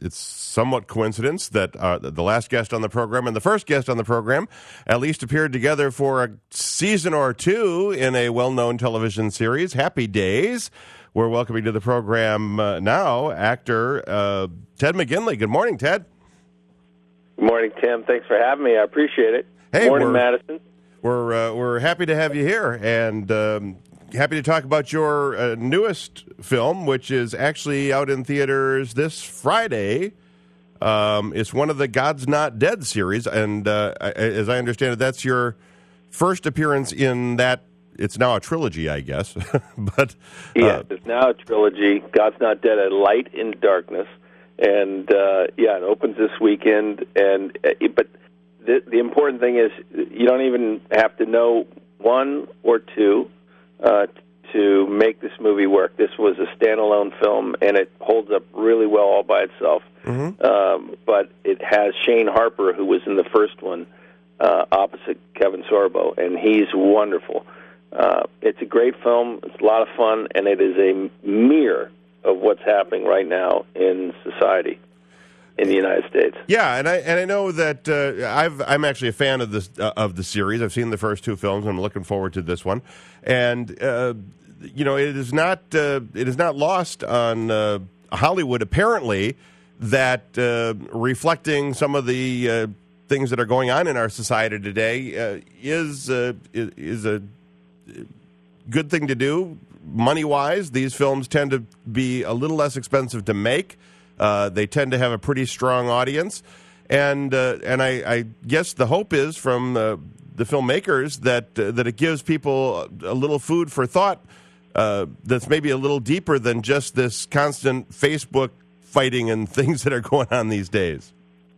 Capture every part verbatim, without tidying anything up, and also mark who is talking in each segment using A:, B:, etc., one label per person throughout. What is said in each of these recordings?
A: it's somewhat coincidence that uh, the last guest on the program and the first guest on the program at least appeared together for a season or two in a well-known television series, Happy Days. We're welcoming to the program uh, now actor uh, Ted McGinley. Good morning, Ted.
B: Good morning, Tim. Thanks for having me. I appreciate it.
A: Hey,
B: Good morning,
A: we're,
B: Madison.
A: We're uh, we're happy to have you here, and um, happy to talk about your uh, newest film, which is actually out in theaters this Friday. Um, it's one of the God's Not Dead series, and uh, as I understand it, that's your first appearance in that. It's now a trilogy, I guess. but uh,
B: yeah, it's now a trilogy. God's Not Dead: A Light in Darkness. And, uh, yeah, it opens this weekend. And uh, But the, the important thing is you don't even have to know one or two uh, to make this movie work. This was a standalone film, and it holds up really well all by itself. Mm-hmm. Um, but it has Shane Harper, who was in the first one, uh, opposite Kevin Sorbo, and he's wonderful. Uh, it's a great film. It's a lot of fun, and it is a mirror of what's happening right now in society in the United States.
A: Yeah, and I and I know that uh, I've I'm actually a fan of this uh, of the series. I've seen the first two films. I'm looking forward to this one, and uh, you know it is not uh, it is not lost on uh, Hollywood apparently that uh, reflecting some of the uh, things that are going on in our society today uh, is uh, is a good thing to do. Money-wise, these films tend to be a little less expensive to make. Uh, they tend to have a pretty strong audience. And uh, and I, I guess the hope is from uh, the filmmakers that uh, that it gives people a little food for thought uh, that's maybe a little deeper than just this constant Facebook fighting and things that are going on these days.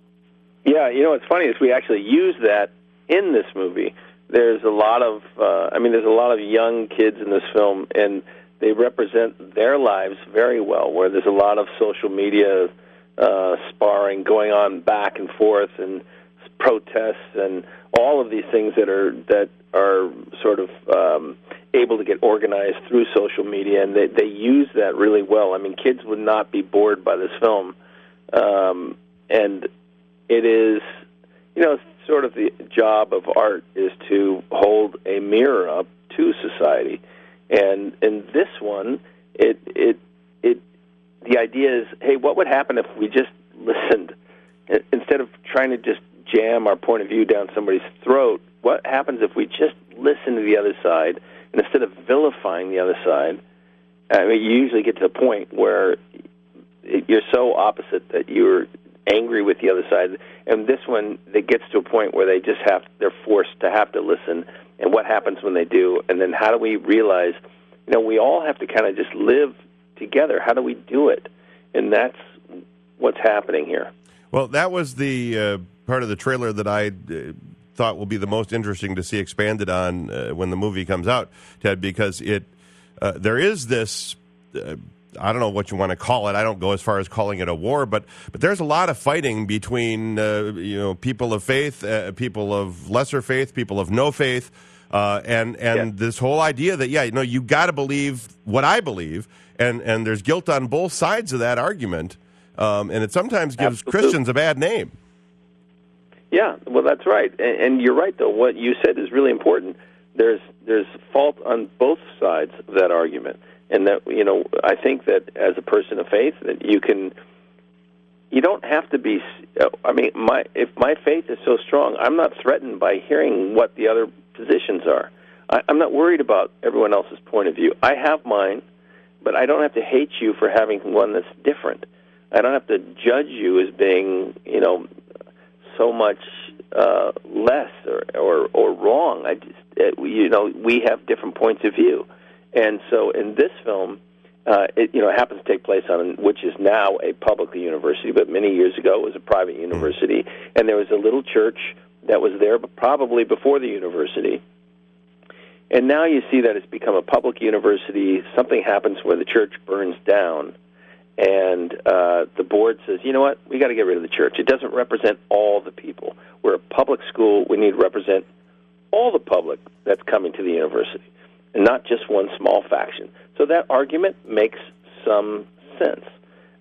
B: Yeah, you know what's funny is we actually use that in this movie. There's a lot of, uh, I mean, there's a lot of young kids in this film, and they represent their lives very well, where there's a lot of social media uh, sparring going on back and forth, and protests, and all of these things that are that are sort of um, able to get organized through social media, and they, they use that really well. I mean, kids would not be bored by this film, um, and it is, you know, sort of the job of art is to hold a mirror up to society, and in this one, it it it the idea is, hey, what would happen if we just listened instead of trying to just jam our point of view down somebody's throat? What happens if we just listen to the other side, and instead of vilifying the other side? I mean, you usually get to a point where you're so opposite that you're angry with the other side, and this one, it gets to a point where they just have, they're forced to have to listen, and what happens when they do, and then how do we realize, you know, we all have to kind of just live together. How do we do it? And that's what's happening here.
A: Well, that was the uh, part of the trailer that I uh, thought will be the most interesting to see expanded on uh, when the movie comes out, Ted, because it uh, there is this uh, I don't know what you want to call it. I don't go as far as calling it a war, but but there's a lot of fighting between uh, you know people of faith, uh, people of lesser faith, people of no faith, uh, and and yeah. this whole idea that yeah, you know, you got to believe what I believe, and and there's guilt on both sides of that argument, um, and it sometimes gives
B: Absolutely.
A: Christians a bad name.
B: Yeah, well, that's right, and, and you're right though. What you said is really important. There's there's fault on both sides of that argument. And that, you know, I think that as a person of faith, that you can, you don't have to be, I mean, my if my faith is so strong, I'm not threatened by hearing what the other positions are. I, I'm not worried about everyone else's point of view. I have mine, but I don't have to hate you for having one that's different. I don't have to judge you as being, you know, so much uh, less or, or, or wrong. I just, uh, you know, we have different points of view. And so in this film, uh, it you know it happens to take place on which is now a public university, but many years ago it was a private university, and there was a little church that was there probably before the university. And now you see that it's become a public university. Something happens where the church burns down, and uh, the board says, you know what, we got to get rid of the church. It doesn't represent all the people. We're a public school. We need to represent all the public that's coming to the university, and not just one small faction. So that argument makes some sense.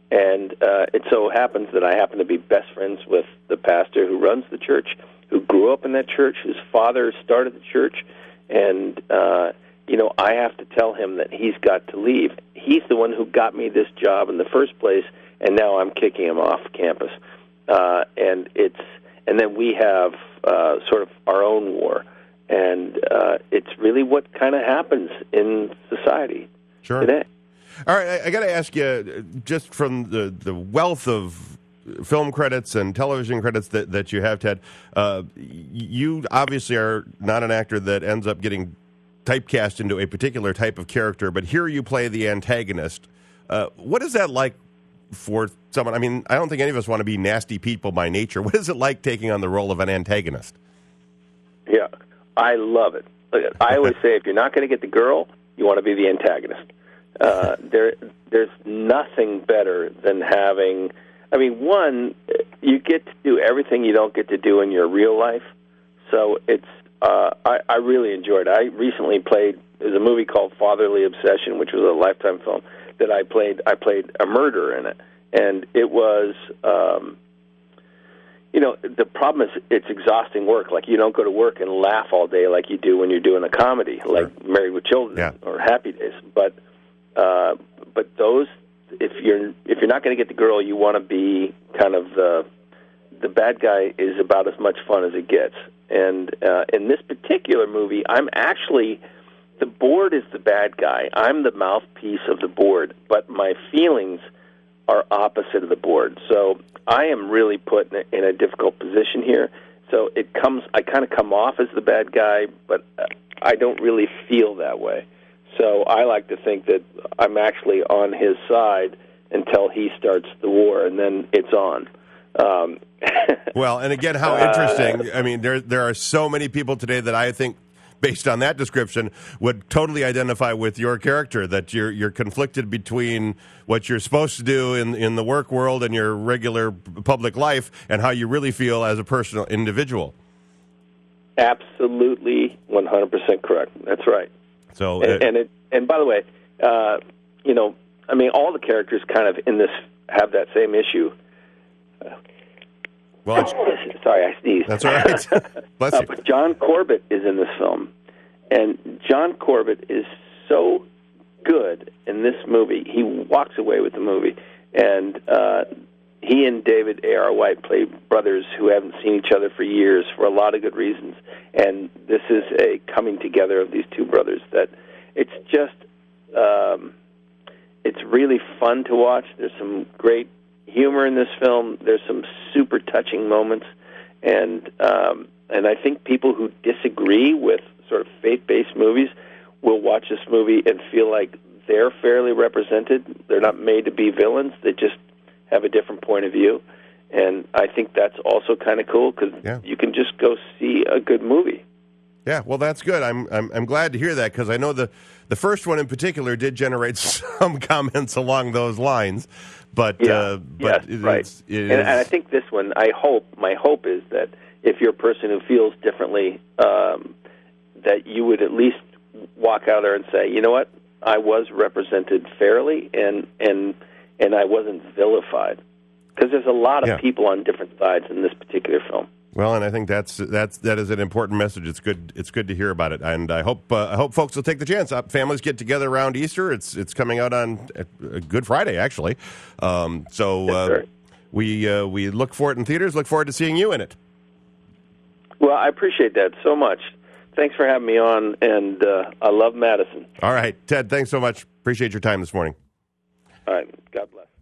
B: And uh, it so happens that I happen to be best friends with the pastor who runs the church, who grew up in that church, whose father started the church, and uh, you know, I have to tell him that he's got to leave. He's the one who got me this job in the first place, and now I'm kicking him off campus. Uh, and it's and then we have uh, sort of our own war, and uh, it's really what kind of happens in society
A: sure.
B: today.
A: All right, I, I got to ask you, just from the, the wealth of film credits and television credits that, that you have, Ted, uh, you obviously are not an actor that ends up getting typecast into a particular type of character, but here you play the antagonist. Uh, what is that like for someone? I mean, I don't think any of us want to be nasty people by nature. What is it like taking on the role of an antagonist?
B: Yeah, I love it. I always say if you're not going to get the girl, you want to be the antagonist. Uh, there, there's nothing better than having. I mean, one, you get to do everything you don't get to do in your real life. So it's. Uh, I, I really enjoyed it. I recently played. There's a movie called Fatherly Obsession, which was a Lifetime film that I played. I played a murderer in it, and it was. Um, You know, the problem is it's exhausting work. Like, you don't go to work and laugh all day like you do when you're doing a comedy, sure. like Married with Children
A: yeah.
B: or Happy Days. But uh, but those, if you're if you're not going to get the girl, you want to be kind of the the bad guy is about as much fun as it gets. And uh, in this particular movie, I'm actually the board is the bad guy. I'm the mouthpiece of the board, but my feelings are opposite of the board. So I am really put in a, in a difficult position here. So it comes, I kind of come off as the bad guy, but I don't really feel that way. So I like to think that I'm actually on his side until he starts the war, and then it's on. Um,
A: well, and again, how interesting. I mean, there there are so many people today that I think, based on that description, would totally identify with your character, that you're you're conflicted between what you're supposed to do in, in the work world and your regular public life and how you really feel as a personal individual.
B: Absolutely one hundred percent correct. That's right.
A: So,
B: and,
A: uh,
B: and, it, and by the way, uh, you know, I mean, all the characters kind of in this have that same issue.
A: Well, it's,
B: sorry, I sneezed.
A: That's all right. Bless you.
B: Uh, but John Corbett is in this film, and John Corbett is so good in this movie. He walks away with the movie, and uh, he and David A R. White play brothers who haven't seen each other for years for a lot of good reasons. And this is a coming together of these two brothers that it's just um, it's really fun to watch. There's some great humor in this film. There's some super touching moments, and um, and I think people who disagree with sort of faith-based movies will watch this movie and feel like they're fairly represented. They're not made to be villains. They just have a different point of view, and I think that's also kind of cool because
A: yeah.
B: you can just go see a good movie.
A: Yeah, well, that's good. I'm I'm, I'm glad to hear that because I know the, the first one in particular did generate some comments along those lines. But
B: yeah,
A: uh, but
B: yes,
A: it,
B: right.
A: It's, it
B: and, and I
A: is...
B: think this one, I hope, my hope is that if you're a person who feels differently, um, that you would at least walk out there and say, you know what, I was represented fairly, and and and I wasn't vilified. Because there's a lot of
A: yeah.
B: people on different sides in this particular film.
A: Well, and I think that's that's that is an important message. It's good. It's good to hear about it, and I hope uh, I hope folks will take the chance. Uh, families get together around Easter. It's it's coming out on uh, Good Friday, actually. Um, so uh,
B: yes,
A: we uh, we look for it in theaters. Look forward to seeing you in it.
B: Well, I appreciate that so much. Thanks for having me on, and uh, I love Madison.
A: All right, Ted. Thanks so much. Appreciate your time this morning.
B: All right. God bless.